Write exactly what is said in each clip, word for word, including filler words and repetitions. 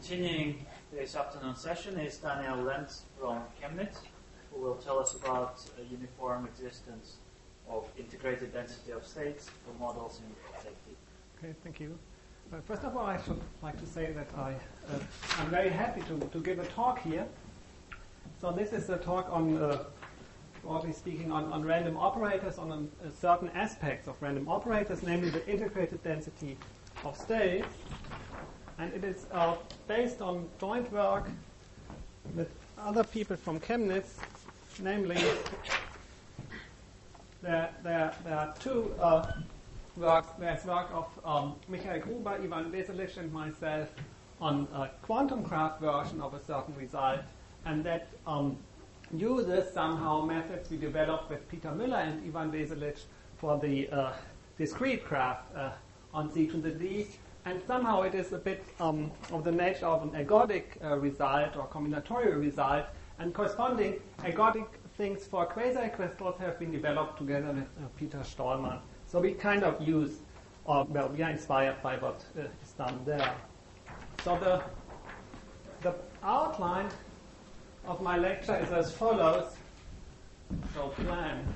Continuing this afternoon session is Daniel Lenz from Chemnitz, who will tell us about a uniform existence of integrated density of states for models in safety. Okay, thank you. Uh, first of all, I should like to say that I, uh, I'm very happy to, to give a talk here. So this is a talk on, uh, broadly speaking, on, on random operators, on um, uh, certain aspects of random operators, namely the integrated density of states. And it is uh, based on joint work with other people from Chemnitz, namely there, there, there are two uh, works. There's work of um, Michael Gruber, Ivan Veselic, and myself on a quantum graph version of a certain result, and that um, uses somehow methods we developed with Peter Müller and Ivan Veselic for the uh, discrete graph uh, on C to the D. And somehow it is a bit um, of the nature of an ergodic uh, result or combinatorial result, and corresponding ergodic things for quasi-crystals have been developed together with uh, Peter Stollmann. So we kind of use, or well, we are inspired by what uh, is done there. So the the outline of my lecture is as follows. So plan.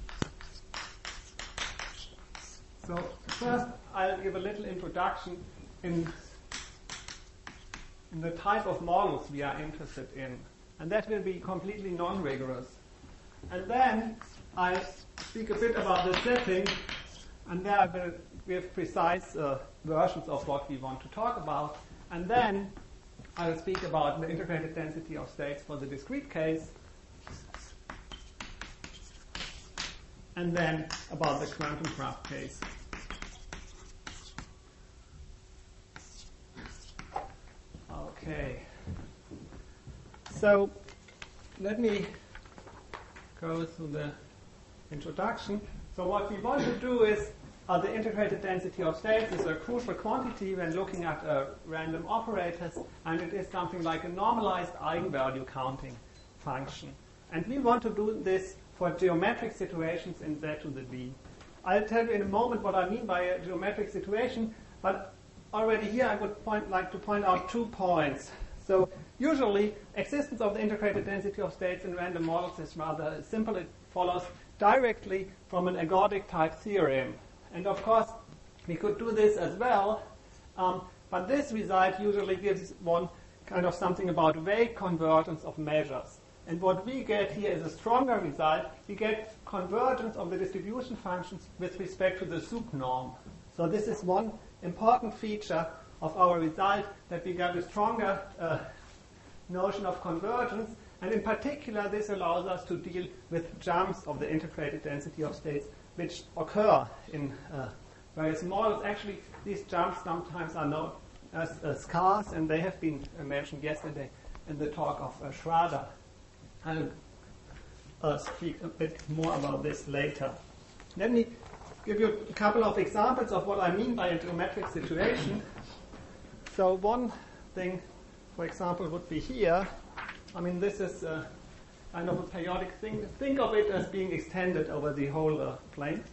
So first, I'll give a little introduction in, in the type of models we are interested in. And that will be completely non-rigorous. And then I'll speak a bit about the setting, and there I will give precise uh, versions of what we want to talk about. And then I'll speak about the integrated density of states for the discrete case, and then about the quantum graph case. Okay. So let me go through the introduction. So what we want to do is uh, the integrated density of states is a crucial quantity when looking at uh, random operators, and it is something like a normalized eigenvalue counting function. And we want to do this for geometric situations in Z to the D. I'll tell you in a moment what I mean by a geometric situation, but already here I would point, like to point out two points. So usually existence of the integrated density of states in random models is rather simple. It follows directly from an ergodic type theorem. And of course we could do this as well, um, but this result usually gives one kind of something about vague convergence of measures. And what we get here is a stronger result. We get convergence of the distribution functions with respect to the subnorm. So this is one important feature of our result, that we get a stronger uh, notion of convergence, and in particular this allows us to deal with jumps of the integrated density of states which occur in uh, various models. Actually, these jumps sometimes are known as uh, scars, and they have been uh, mentioned yesterday in the talk of uh, Schrader. I'll uh, speak a bit more about this later. Let me give you a couple of examples of what I mean by a geometric situation. So one thing, for example, would be here. I mean, this is a kind of a periodic thing. Think of it as being extended over the whole uh, plane.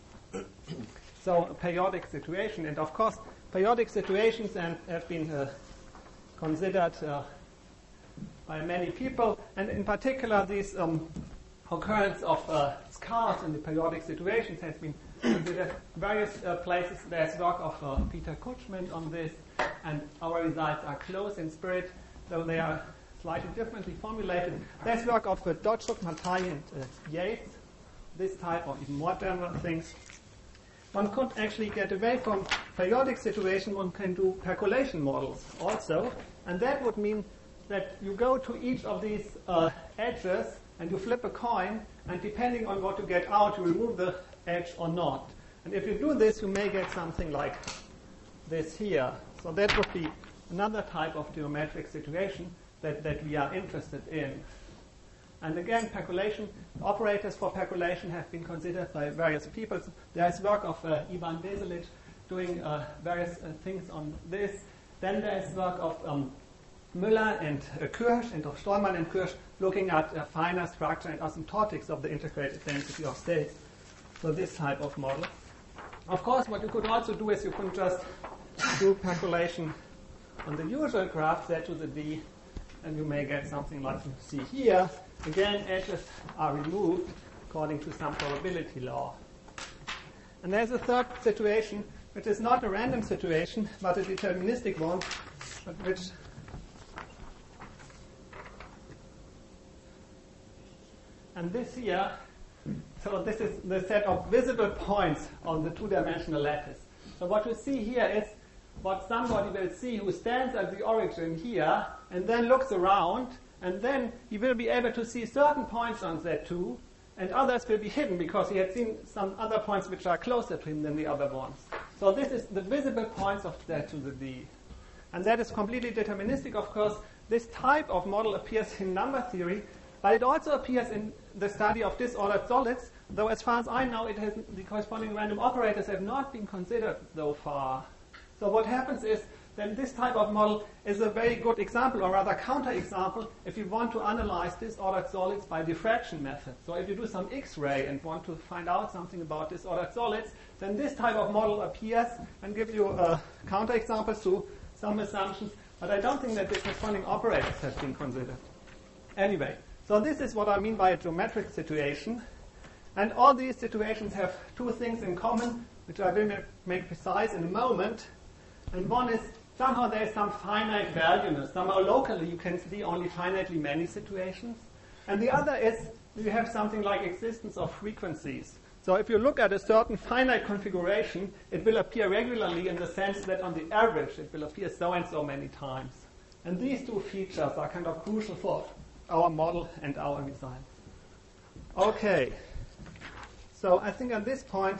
So a periodic situation, and of course, periodic situations and have been uh, considered uh, by many people, and in particular, this um, occurrence of uh, scars in the periodic situations has been considered various uh, places. There's work of uh, Peter Kutschmann on this, and our results are close in spirit, though they are slightly differently formulated. There's work of uh, Dodgok, Matai, and uh, Yates, this type or even more general things. One could actually get away from periodic situation. One can do percolation models also, and that would mean that you go to each of these uh, edges and you flip a coin, and depending on what you get out, you remove the edge or not. And if you do this, you may get something like this here. So that would be another type of geometric situation that, that we are interested in. And again, percolation, operators for percolation have been considered by various people. So there is work of uh, Ivan Veselic doing uh, various uh, things on this. Then there is work of um, Müller and uh, Kirsch, and of Stollmann and Kirsch, looking at uh, finer structure and asymptotics of the integrated density of states. So this type of model. Of course, what you could also do is you could just do percolation on the usual graph z to the d, and you may get something like you see here. Again, edges are removed according to some probability law. And there's a third situation, which is not a random situation, but a deterministic one, but which and this here, so this is the set of visible points on the two-dimensional lattice. So what you see here is what somebody will see who stands at the origin here and then looks around, and then he will be able to see certain points on Z two, and others will be hidden because he had seen some other points which are closer to him than the other ones. So this is the visible points of Z to the D. And that is completely deterministic, of course. This type of model appears in number theory, but it also appears in the study of disordered solids, though as far as I know, it has, the corresponding random operators have not been considered so far. So what happens is then this type of model is a very good example, or rather counterexample, if you want to analyze disordered solids by diffraction method. So if you do some X-ray and want to find out something about disordered solids, then this type of model appears and gives you a counterexample to some assumptions, but I don't think that the corresponding operators have been considered. Anyway, so this is what I mean by a geometric situation. And all these situations have two things in common, which I will make precise in a moment. And one is somehow there is some finite valueness. Somehow locally you can see only finitely many situations. And the other is you have something like existence of frequencies. So if you look at a certain finite configuration, it will appear regularly in the sense that on the average it will appear so and so many times. And these two features are kind of crucial for our model and our results. Okay. So I think at this point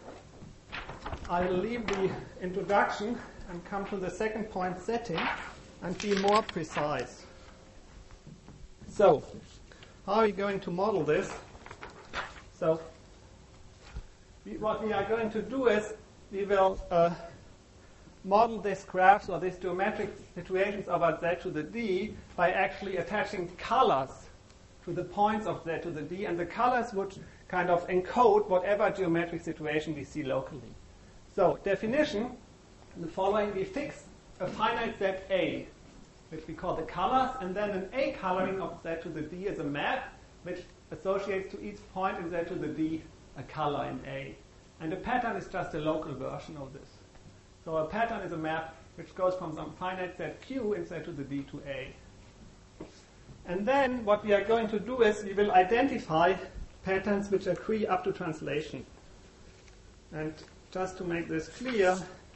I will leave the introduction and come to the second point, setting, and be more precise. So, how are we going to model this? So, we, what we are going to do is we will uh, model this graphs or these geometric situations of Z to the D by actually attaching colors to the points of Z to the D, and the colors would kind of encode whatever geometric situation we see locally. So, definition, the following: we fix a finite set A, which we call the colors, and then an A coloring of Z to the D is a map, which associates to each point in Z to the D a color in A. And a pattern is just a local version of this. So a pattern is a map which goes from some finite set Q in Z to the D to A. And then what we are going to do is we will identify patterns which agree up to translation. And just to make this clear,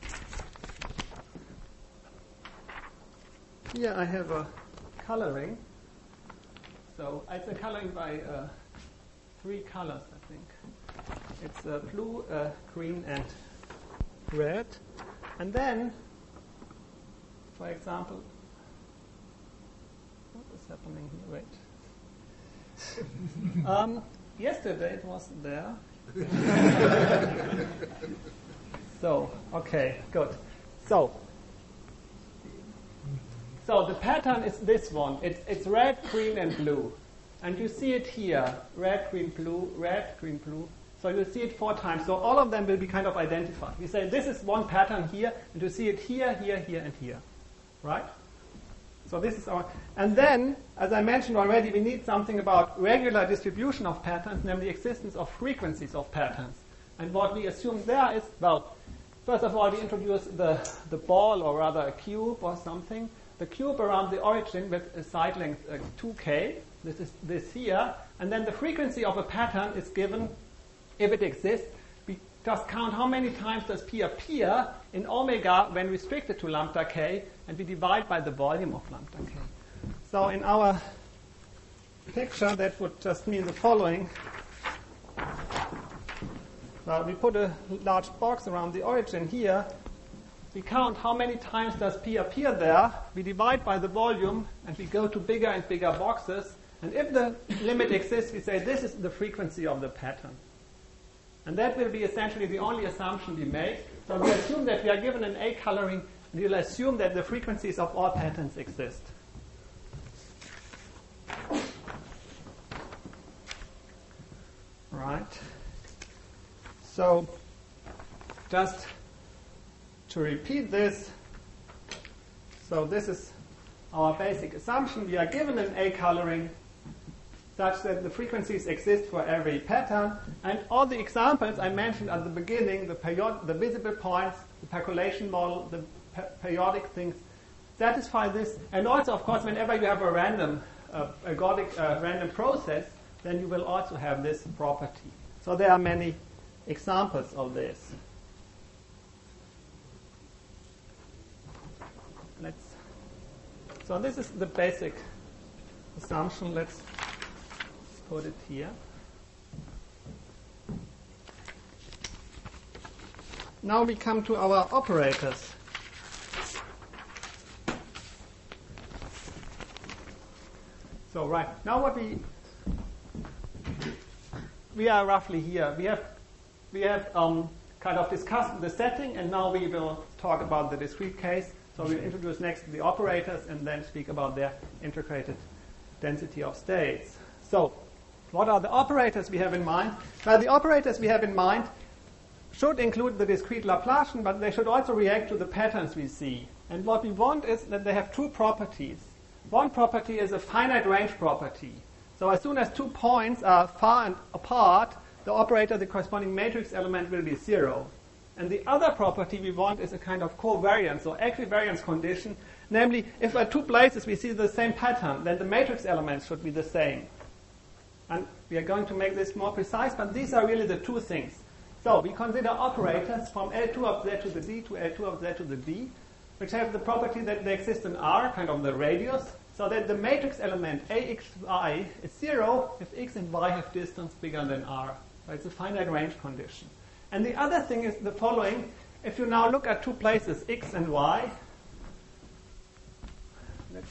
here I have a coloring. So it's a coloring by uh, three colors, I think. It's uh, blue, uh, green, and red. And then, for example, what is happening here? Wait. um, yesterday it wasn't there. So, okay, good. So, so the pattern is this one. It's, it's red, green, and blue. And you see it here. Red, green, blue, red, green, blue. So you see it four times. So all of them will be kind of identified. We say this is one pattern here, and you see it here, here, here, and here. Right? So this is our... And then, as I mentioned already, we need something about regular distribution of patterns, namely existence of frequencies of patterns. And what we assume there is, well, first of all, we introduce the, the ball, or rather a cube or something. The cube around the origin with a side length uh, two k. This is this here. And then the frequency of a pattern is given if it exists. We just count how many times does P appear in omega when restricted to lambda k, and we divide by the volume of lambda k. So in our picture, that would just mean the following. Well, we put a large box around the origin here. We count how many times does P appear there. We divide by the volume, and we go to bigger and bigger boxes. And if the limit exists, we say this is the frequency of the pattern. And that will be essentially the only assumption we make. So we assume that we are given an A coloring, and we'll assume that the frequencies of all patterns exist. Right. So just to repeat this, So this is our basic assumption. We are given an A coloring such that the frequencies exist for every pattern, and all the examples I mentioned at the beginning, the, period, the visible points, the percolation model, the pe periodic things, satisfy this. And also, of course, whenever you have a random uh, ergodic uh, random process, then you will also have this property. So there are many examples of this. Let's. So this is the basic assumption. Let's put it here. Now we come to our operators. So right now, what we we are roughly here. We have we have um, kind of discussed the setting, and now we will talk about the discrete case. So we'll introduce next the operators, and then speak about their integrated density of states. So, what are the operators we have in mind? Well, the operators we have in mind should include the discrete Laplacian, but they should also react to the patterns we see. And what we want is that they have two properties. One property is a finite range property. So as soon as two points are far and apart, the operator, the corresponding matrix element, will be zero. And the other property we want is a kind of covariance or equivariance condition. Namely, if at two places we see the same pattern, then the matrix elements should be the same. And we are going to make this more precise, but these are really the two things. So we consider operators from L two of Z to the D to L two of Z to the D, which have the property that they exist in R, kind of the radius, so that the matrix element A X Y is zero if X and Y have distance bigger than R. So it's a finite range condition. And the other thing is the following. If you now look at two places, X and Y, let's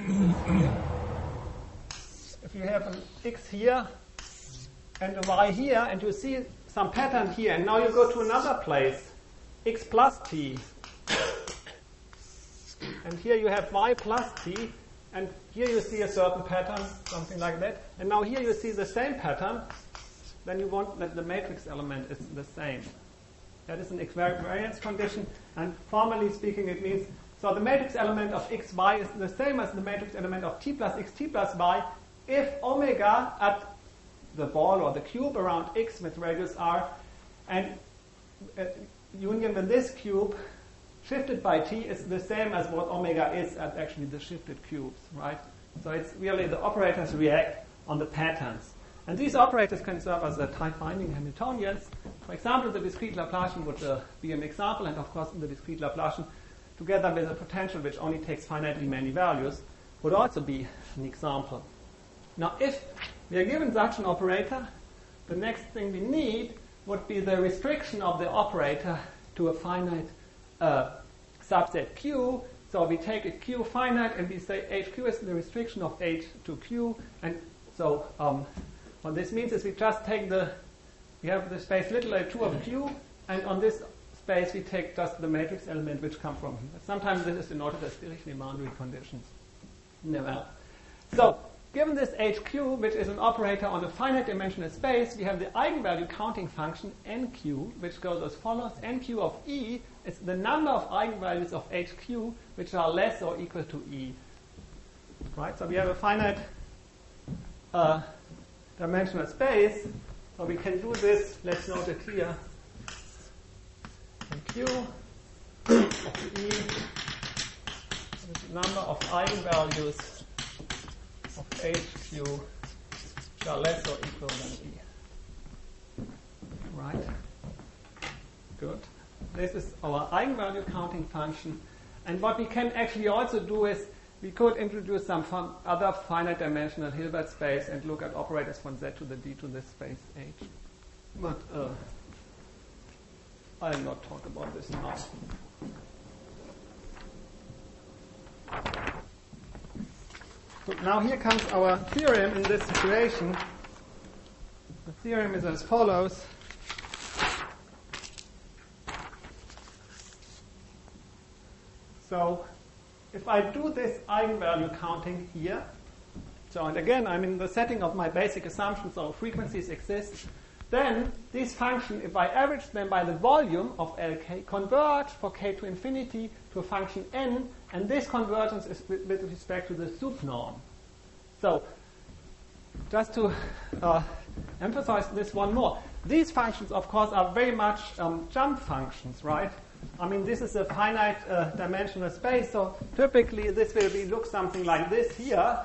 if you have an X here and a Y here, and you see some pattern here, and now you go to another place, X plus T, and here you have Y plus T, and here you see a certain pattern, something like that, and now here you see the same pattern, then you want that the matrix element is the same. That is an equivariance condition, and formally speaking it means, so the matrix element of xy is the same as the matrix element of t plus x t plus y if omega at the ball or the cube around x with radius r and uh, union with this cube shifted by t is the same as what omega is at actually the shifted cubes, right? So it's really the operators react on the patterns. And these operators can serve as the type-binding Hamiltonians. For example, the discrete Laplacian would uh, be an example, and of course the discrete Laplacian, together with a potential which only takes finitely many values, would also be an example. Now, if we are given such an operator, the next thing we need would be the restriction of the operator to a finite uh, subset Q. So we take a Q finite, and we say H Q is the restriction of H to Q, and so um, what this means is we just take the, we have the space little a two of Q, and on this space we take just the matrix element which come from here. Sometimes this is denoted as Dirichlet boundary conditions. Never. So, given this H Q, which is an operator on a finite dimensional space, we have the eigenvalue counting function N Q, which goes as follows. N Q of E is the number of eigenvalues of H Q which are less or equal to E. Right? So we have a finite uh, dimensional space, so we can do this. Let's note it here. And Q of E is the number of eigenvalues of H Q which are less or equal than E. Right? Good. This is our eigenvalue counting function. And what we can actually also do is we could introduce some fun other finite dimensional Hilbert space and look at operators from Z to the D to this space H. But uh, I'll not talk about this now. So now here comes our theorem in this situation. The theorem is as follows. So if I do this eigenvalue counting here, so and again I'm in the setting of my basic assumption, so frequencies exist then these functions, if I average them by the volume of L K, converge for k to infinity to a function n, and this convergence is with, with respect to the sup norm. So, just to uh, emphasize this one more, these functions, of course, are very much um, jump functions, right? I mean, this is a finite uh, dimensional space, so typically this will be look something like this here.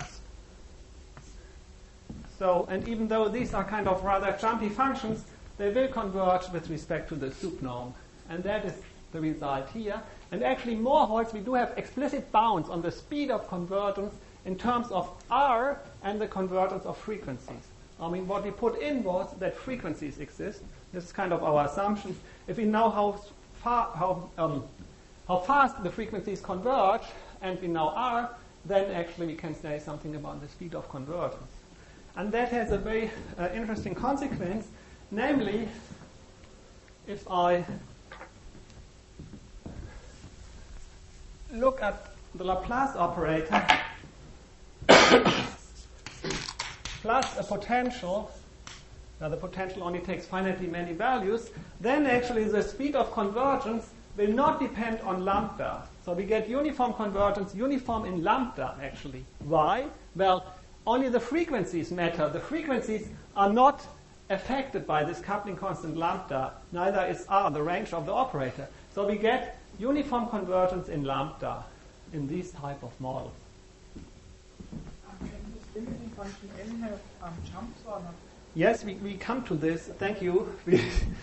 So, and even though these are kind of rather jumpy functions, they will converge with respect to the sup norm. And that is the result here. And actually, more Morholtz, we do have explicit bounds on the speed of convergence in terms of R and the convergence of frequencies. I mean, what we put in was that frequencies exist. This is kind of our assumption. If we know how far, how, um, how fast the frequencies converge, and we know R, then actually we can say something about the speed of convergence. And that has a very uh, interesting consequence, namely, if I look at the Laplace operator plus a potential, now the potential only takes finitely many values, then actually the speed of convergence will not depend on lambda. So we get uniform convergence, uniform in lambda actually. Why? Well, only the frequencies matter. The frequencies are not affected by this coupling constant lambda. Neither is R, the range of the operator. So we get uniform convergence in lambda in these type of models. Can this limiting function n have um, jumps or not? Yes, we, we come to this. Thank you. We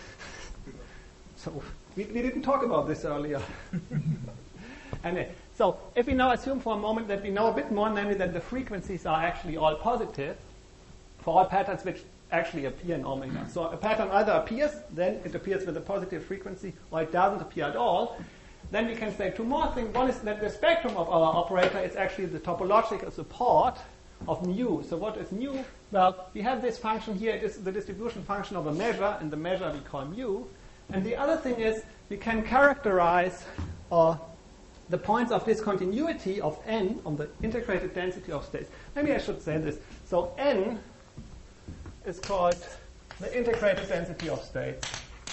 so we, we didn't talk about this earlier. Anyway, so if we now assume for a moment that we know a bit more, namely that the frequencies are actually all positive for all patterns which actually appear in omega. So a pattern either appears, then it appears with a positive frequency, or it doesn't appear at all. Then we can say two more things. One is that the spectrum of our operator is actually the topological support of mu. So what is mu? Well, we have this function here. It is the distribution function of a measure, and the measure we call mu. And the other thing is we can characterize uh, the points of discontinuity of n on the integrated density of states. Maybe I should say this. So n is called the integrated density of states.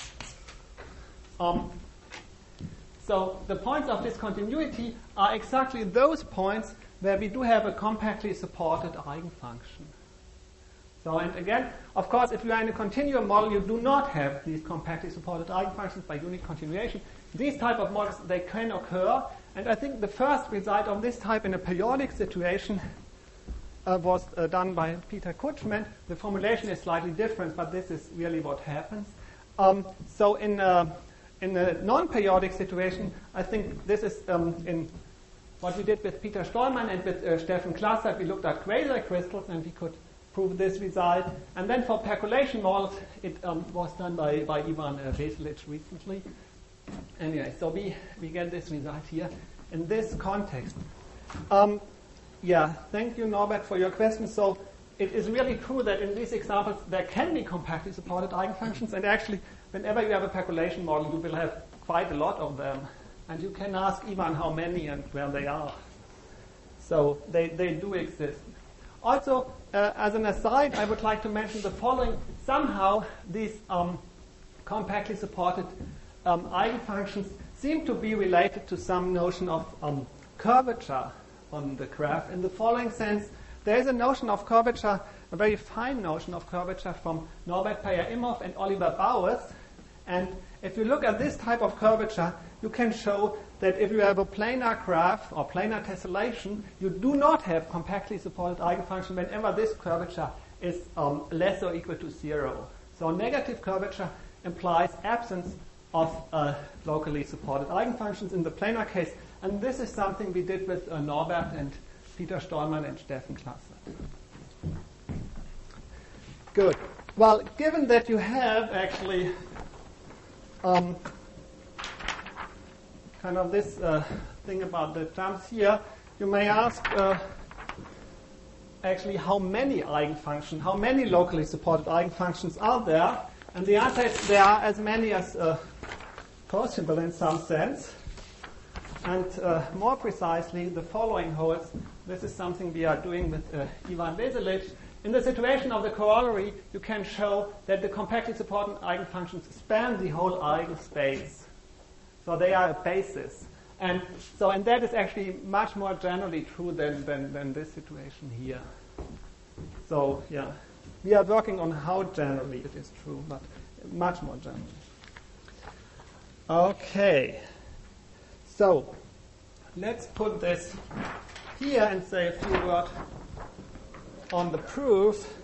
Um, so the points of discontinuity are exactly those points where we do have a compactly supported eigenfunction. So, and again, of course, if you are in a continuum model, you do not have these compactly supported eigenfunctions by unit continuation. These type of models, they can occur. And I think the first result of this type in a periodic situation uh, was uh, done by Peter Kutschmann. The formulation is slightly different, but this is really what happens. Um, so in a, in a non-periodic situation, I think this is um, in what we did with Peter Stollmann and with uh, Steffen Klasser. We looked at quasar crystals, and we could prove this result. And then for percolation models, it um, was done by, by Ivan uh, Veselic recently. Anyway, so we, we get this result here in this context. Um, yeah, thank you, Norbert, for your question. So it is really true that in these examples there can be compactly supported eigenfunctions, and actually, whenever you have a percolation model, you will have quite a lot of them. And you can ask Ivan how many and where they are. So they, they do exist. Also, uh, as an aside, I would like to mention the following. Somehow, these um, compactly supported um, eigenfunctions seem to be related to some notion of um, curvature on the graph. In the following sense, there is a notion of curvature, a very fine notion of curvature from Norbert Peyer-Imhoff and Oliver Bowers. And if you look at this type of curvature, you can show that if you have a planar graph or planar tessellation, you do not have compactly supported eigenfunction whenever this curvature is um, less or equal to zero. So negative curvature implies absence of uh, locally supported eigenfunctions in the planar case. And this is something we did with uh, Norbert and Peter Stollmann and Steffen Klasser. Good. Well, given that you have actually um, kind of this uh, thing about the jumps here, you may ask uh, actually how many eigenfunctions, how many locally supported eigenfunctions are there? And the answer is there are as many as uh, possible in some sense. And uh, more precisely, the following holds. This is something we are doing with uh, Ivan Veselic. in the situation of the corollary, you can show that the compactly supported eigenfunctions span the whole eigenspace. So they are a basis. And so, and that is actually much more generally true than, than, than this situation here. So, yeah, we are working on how generally it is true, but much more generally. Okay. So, let's put this here and say a few words on the proof.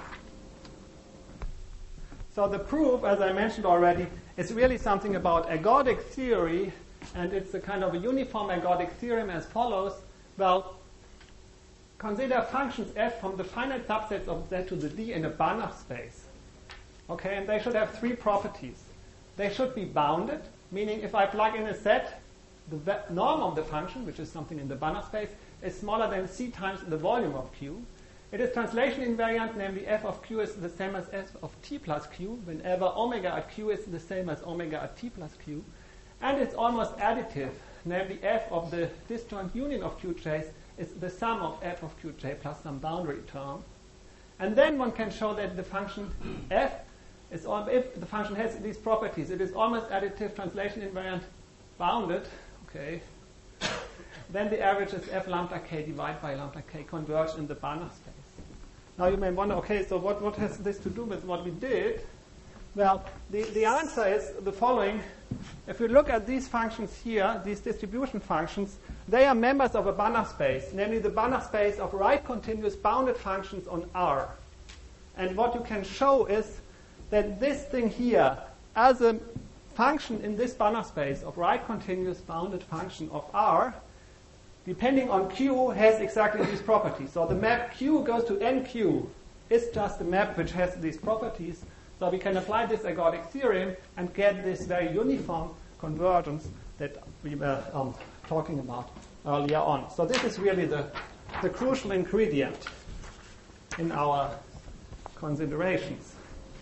So the proof, as I mentioned already, is really something about ergodic theory, and it's a kind of a uniform ergodic theorem as follows. Well, consider functions f from the finite subsets of z to the d in a Banach space. Okay, and they should have three properties. They should be bounded, meaning if I plug in a set, the norm of the function, which is something in the Banach space, is smaller than c times the volume of Q. It is translation invariant, namely f of Q is the same as f of t plus Q, whenever omega at Q is the same as omega at t plus Q. And it's almost additive, namely f of the disjoint union of Qj's is the sum of f of Qj plus some boundary term. And then one can show that the function f is, al- if the function has these properties, it is almost additive, translation invariant, bounded, okay, then the average is f lambda k divided by lambda k converged in the Banach space. Now you may wonder, okay, so what, what has this to do with what we did? Well, the, the answer is the following. If we look at these functions here, these distribution functions, they are members of a Banach space, namely the Banach space of right continuous bounded functions on R. And what you can show is that this thing here, as a function in this Banach space of right continuous bounded function of R, depending on Q, has exactly these properties. So the map Q goes to N Q is just a map which has these properties. So we can apply this ergodic theorem and get this very uniform convergence that we were um, talking about earlier on. So this is really the, the crucial ingredient in our considerations.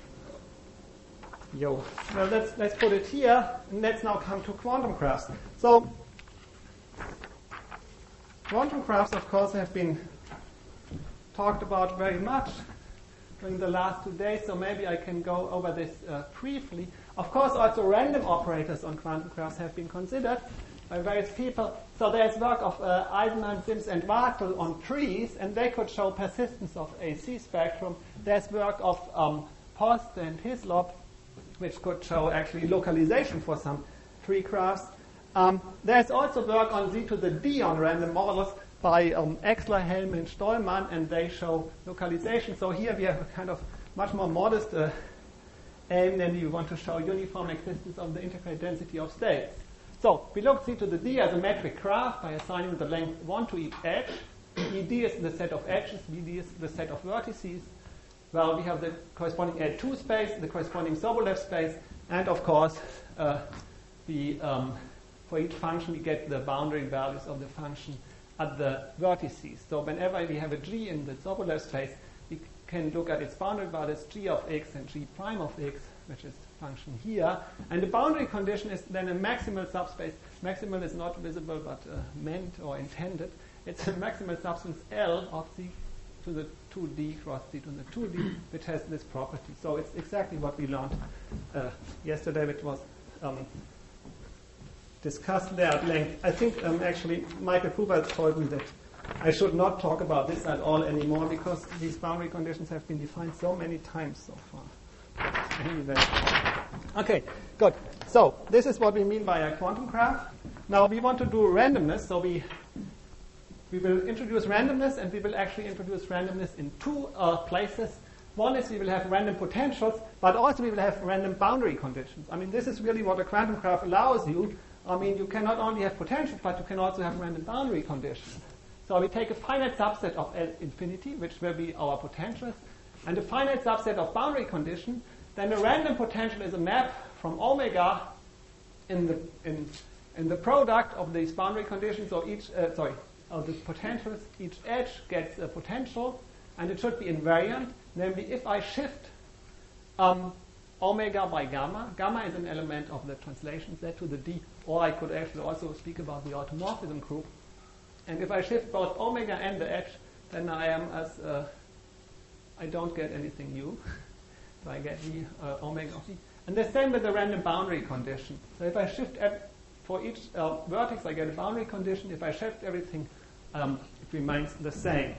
Yo. Well, let's, let's put it here, and let's now come to quantum graphs. So quantum graphs, of course, have been talked about very much during the last two days, so maybe I can go over this uh, briefly. Of course, also random operators on quantum graphs have been considered by various people. So there's work of uh, Eisenman, Sims, and Wartel on trees, and they could show persistence of A C spectrum. There's work of um, Post and Hislop, which could show actually localization for some tree graphs. Um, there's also work on Z to the D on random models by um, Exler, Helm, and Stollmann, and they show localization. So here we have a kind of much more modest uh, aim, namely we want to show uniform existence of the integrated density of states. So we look Z to the D as a metric graph by assigning the length one to each edge. E D is the set of edges, B D is the set of vertices. Well, we have the corresponding L two space, the corresponding Sobolev space, and of course, uh, the, um, for each function we get the boundary values of the function at the vertices. So whenever we have a G in the Sobolev space, we can look at its boundary values G of x and G prime of x, which is the function here. And the boundary condition is then a maximal subspace. Maximal is not visible but uh, meant or intended. It's a maximal substance L of Z to the two D cross Z to the two D, which has this property. So it's exactly what we learned uh, yesterday, which was um, discussed there at length. I think um, actually Michael Kuwalt told me that I should not talk about this at all anymore because these boundary conditions have been defined so many times so far. Anyway. Okay, good. So this is what we mean by a quantum graph. Now we want to do randomness, so we we will introduce randomness, and we will actually introduce randomness in two uh, places. One is we will have random potentials, but also we will have random boundary conditions. I mean, this is really what a quantum graph allows you. I mean, you can not only have potentials, but you can also have random boundary conditions. So we take a finite subset of L infinity, which will be our potentials, and a finite subset of boundary condition. Then a random potential is a map from omega in the in in the product of these boundary conditions. So each uh, sorry of the potentials, each edge gets a potential, and it should be invariant. Namely, if I shift um, omega by gamma, gamma is an element of the translation Z to the D, or I could actually also speak about the automorphism group. And if I shift both omega and the edge, then I am as uh, I don't get anything new. So I get V uh, omega of V. And the same with the random boundary condition. So if I shift ev- for each uh, vertex, I get a boundary condition. If I shift everything, um, it remains the same.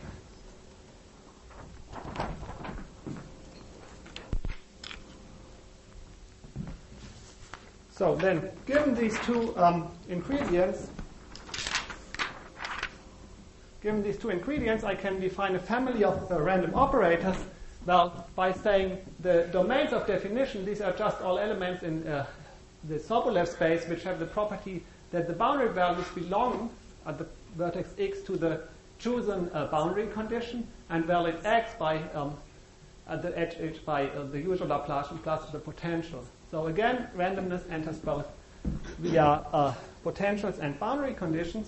So then, given these two um, ingredients, given these two ingredients, I can define a family of uh, random operators. Well, by saying the domains of definition, these are just all elements in uh, the Sobolev space which have the property that the boundary values belong at the vertex x to the chosen uh, boundary condition, and valid x by um, at the edge h by uh, the usual Laplacian plus the potential. So again, randomness enters both via uh, potentials and boundary conditions.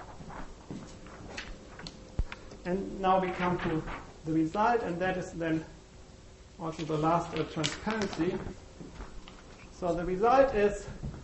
And now we come to the result, and that is then also the last uh, transparency. So the result is,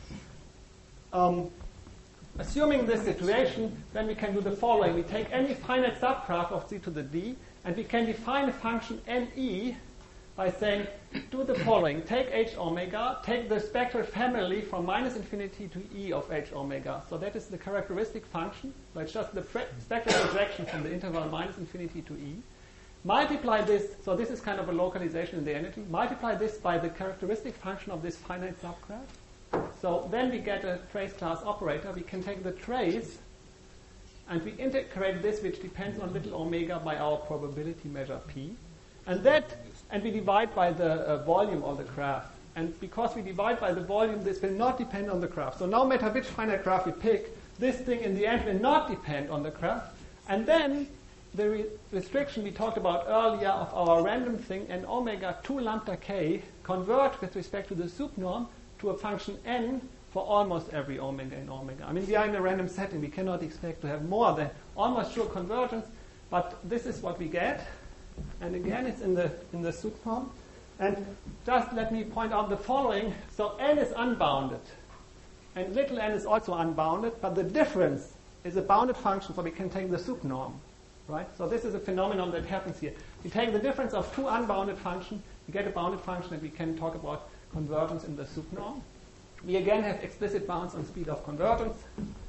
um, assuming this situation, then we can do the following. We take any finite subgraph of C to the D, and we can define a function N E by saying, do the following. Take H omega, take the spectral family from minus infinity to E of H omega. So that is the characteristic function. So it's just the pre- spectral projection from the interval minus infinity to E. Multiply this, so this is kind of a localization in the energy. Multiply this by the characteristic function of this finite subgraph. So then we get a trace class operator. We can take the trace and we integrate this, which depends on little omega, by our probability measure P. And that, and we divide by the uh, volume of the graph. And because we divide by the volume, this will not depend on the graph. So no matter which finite graph we pick, this thing in the end will not depend on the graph. And then the re- restriction we talked about earlier of our random thing, n omega two lambda k, convert with respect to the subnorm to a function n for almost every omega in omega. I mean, we are in a random setting. We cannot expect to have more than almost sure convergence, but this is what we get. And again, it's in the in the suit form. And just let me point out the following. So n is unbounded, and little n is also unbounded, but the difference is a bounded function, so we can take the subnorm, right? So this is a phenomenon that happens here. We take the difference of two unbounded functions, we get a bounded function, and we can talk about convergence in the subnorm. We again have explicit bounds on speed of convergence.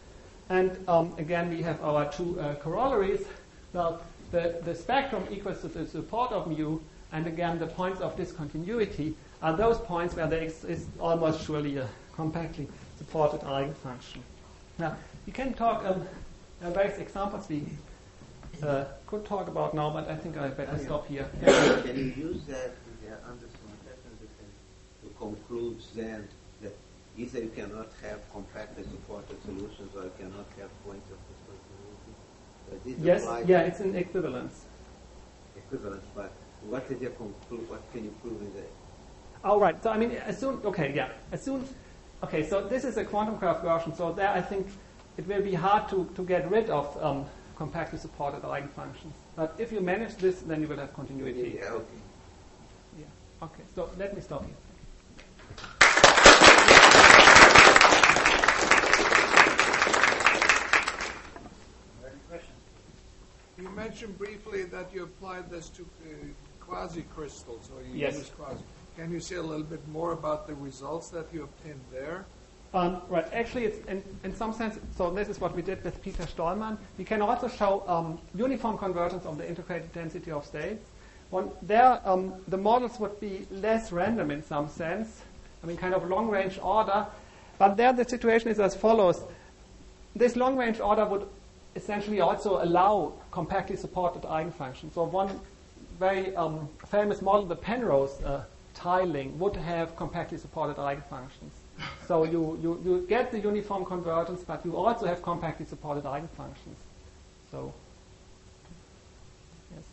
And um, again, we have our two uh, corollaries. Well, the, the spectrum equals to the support of mu, and again, the points of discontinuity are those points where there is almost surely a compactly supported eigenfunction. Now, we can talk um, uh, various examples we uh, could talk about now, but I think I better oh, yeah. stop here. Can, can you use that in the Anderson pattern to conclude then that either you cannot have compactly supported solutions or you cannot have points of discontinuity? Yes, yeah, it's an equivalence. Equivalence, but what is your conclu- What can you prove in that? All right. So I mean, assume. Okay, yeah. Assume. Okay. So this is a quantum graph version. So there, I think it will be hard to, to get rid of um, compactly supported eigenfunctions. But if you manage this, then you will have continuity. Yeah. Okay. Yeah. Okay. So let me stop here. You mentioned briefly that you applied this to uh, quasi-crystals, or you yes. used quasi. Can you say a little bit more about the results that you obtained there? Um, right. Actually, it's in, in some sense, so this is what we did with Peter Stollmann. We can also show um, uniform convergence of the integrated density of states. One, there, um, the models would be less random in some sense. I mean, kind of long-range order. But there the situation is as follows. This long-range order would essentially also allow compactly supported eigenfunctions. So one very um, famous model, the Penrose uh, tiling, would have compactly supported eigenfunctions. So you, you, you get the uniform convergence, but you also have compactly supported eigenfunctions. So, yes.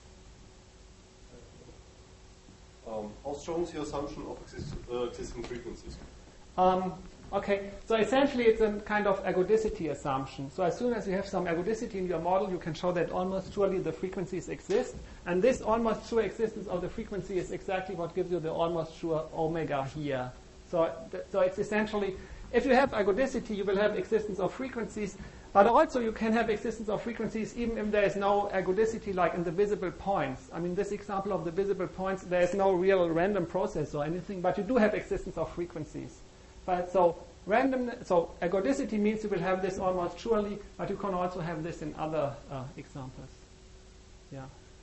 Um, how strong is your assumption of exist, uh, existing frequencies? Um, Okay, so essentially it's a kind of ergodicity assumption. So as soon as you have some ergodicity in your model, you can show that almost surely the frequencies exist. And this almost sure existence of the frequency is exactly what gives you the almost sure omega here. So, th- so it's essentially, if you have ergodicity, you will have existence of frequencies, but also you can have existence of frequencies even if there is no ergodicity, like in the visible points. I mean, this example of the visible points, there is no real random process or anything, but you do have existence of frequencies. But so random, so ergodicity means you will have this almost surely, but you can also have this in other uh, examples. Yeah.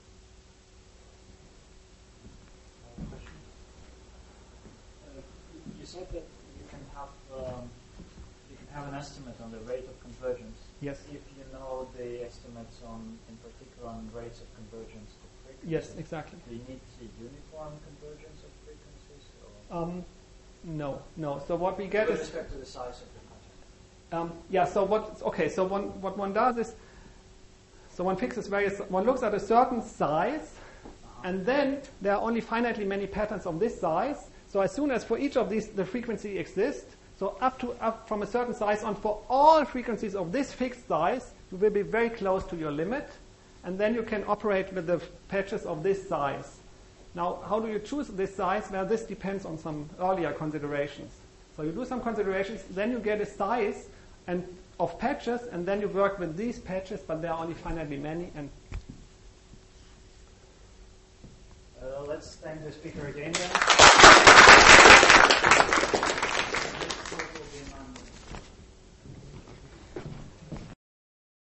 You said that you can have um, you can have an estimate on the rate of convergence. Yes. If you know the estimates on, in particular, on rates of convergence of frequencies. Yes, exactly. Do you need the uniform convergence of frequencies? Or Um, no, no. So what we get with is respect to the size of the pattern. um, yeah. So what? Okay. So one, what one does is, so one fixes various. One looks at a certain size, uh-huh. and then there are only finitely many patterns of this size. So as soon as for each of these the frequency exists, so up to up from a certain size on for all frequencies of this fixed size, you will be very close to your limit, and then you can operate with the patches of this size. Now, how do you choose this size? Well, this depends on some earlier considerations. So you do some considerations, then you get a size and of patches, and then you work with these patches, but there are only finitely many. And Uh, let's thank the speaker again then.